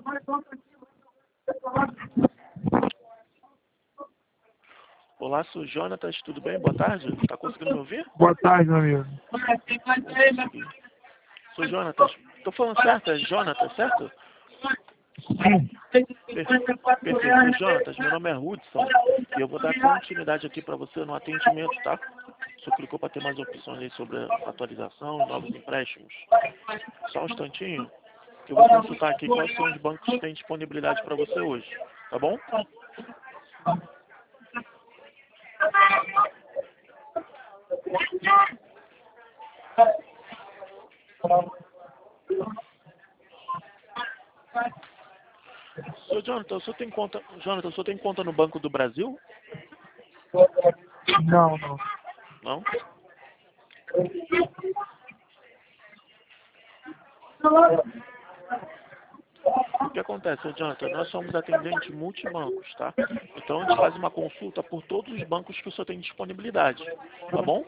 Olá, sou Jonatas, tudo bem? Boa tarde. Tá conseguindo me ouvir? Boa tarde, meu amigo. Sou Jonatas. Tô falando certo? É Jonatas, certo? Sim. Perfeito. Jonatas, meu nome é Hudson e eu vou dar continuidade aqui para você no atendimento, tá? O senhor clicou para ter mais opções aí sobre a atualização e novos empréstimos. Só um instantinho que eu vou consultar aqui quais são os bancos que têm disponibilidade para você hoje, tá bom? Sr. Jonathan, o senhor tem conta no Banco do Brasil? Não, não. Não? O que acontece, Sr. Jonathan? Nós somos atendentes multibancos, tá? Então a gente faz uma consulta por todos os bancos que o senhor tem disponibilidade, tá bom?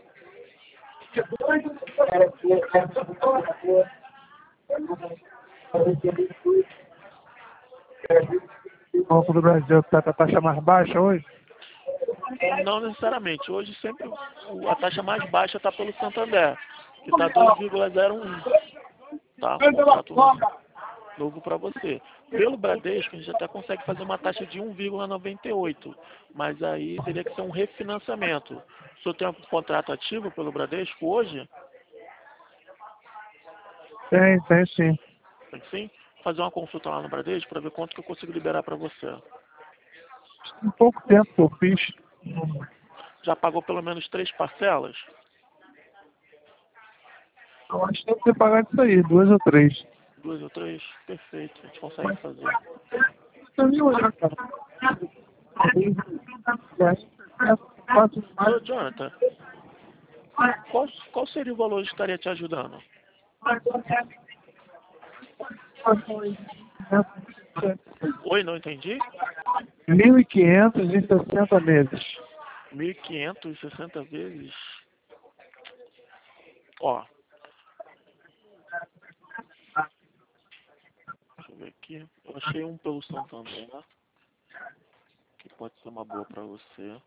O Banco do Brasil está com a taxa mais baixa hoje? Não necessariamente. Hoje sempre a taxa mais baixa está pelo Santander, que está 2,01, tá? Contrato novo para você. Pelo Bradesco, a gente até consegue fazer uma taxa de 1,98, mas aí teria que ser um refinanciamento. O senhor tem um contrato ativo pelo Bradesco hoje? Tem sim. Tem sim? Fazer uma consulta lá no Bradesco para ver quanto que eu consigo liberar para você. Em pouco tempo que eu fiz. Já pagou pelo menos 3 parcelas? Eu acho que tem que ter pagado isso aí, 2 ou 3. 2 ou 3? Perfeito, a gente consegue fazer. Terminou já, cara. Ô, Jonathan, qual seria o valor que estaria te ajudando? Oi, não entendi? 1.500 em 60 meses. 1.560 vezes? Ó, deixa eu ver aqui. Eu achei um pelo Santander, né? Que pode ser uma boa pra você.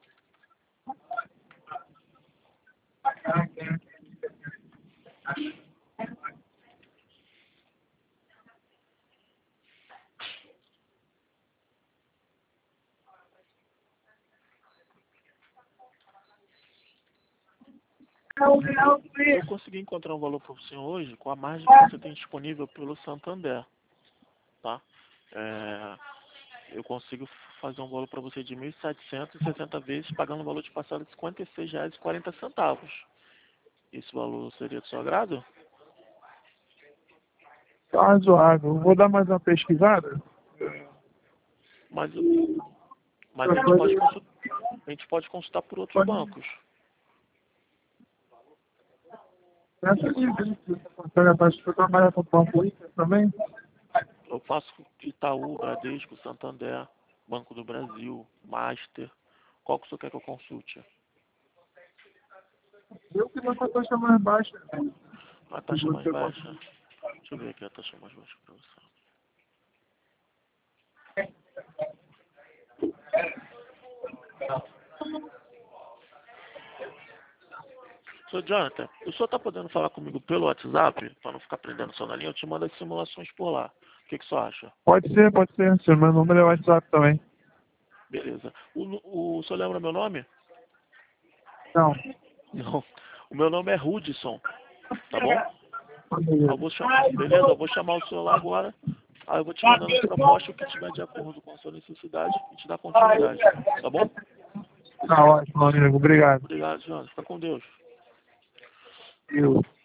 Eu consegui encontrar um valor para o senhor hoje com a margem que você tem disponível pelo Santander, tá? Eu consigo fazer um valor para você de 1.760 vezes, pagando um valor de passado de R$ 56,40. Esse valor seria do seu agrado? Tá razoável. Vou dar mais uma pesquisada. Mas a gente pode consultar por outros bancos. Essa você consegue a taxa para trabalhar com o Banco Inter também? Eu faço Itaú, Bradesco, Santander, Banco do Brasil, Master. Qual que o senhor quer que eu consulte? Eu que não a taxa mais baixa. A taxa mais baixa? Deixa eu ver aqui a taxa mais baixa para você. Sr. Jonathan, o senhor está podendo falar comigo pelo WhatsApp, para não ficar prendendo só na linha? Eu te mando as simulações por lá. O que o senhor acha? Pode ser. Seu meu número é WhatsApp também. Beleza. O senhor lembra meu nome? Não. Não. O meu nome é Hudson, tá bom? Beleza, eu vou chamar o senhor lá agora. Aí eu vou te mandando as propostas, o que tiver de acordo com a sua necessidade, e te dá continuidade. Tá bom? Tá ótimo, amigo. Obrigado. Obrigado, Jonathan. Fica com Deus. Eu.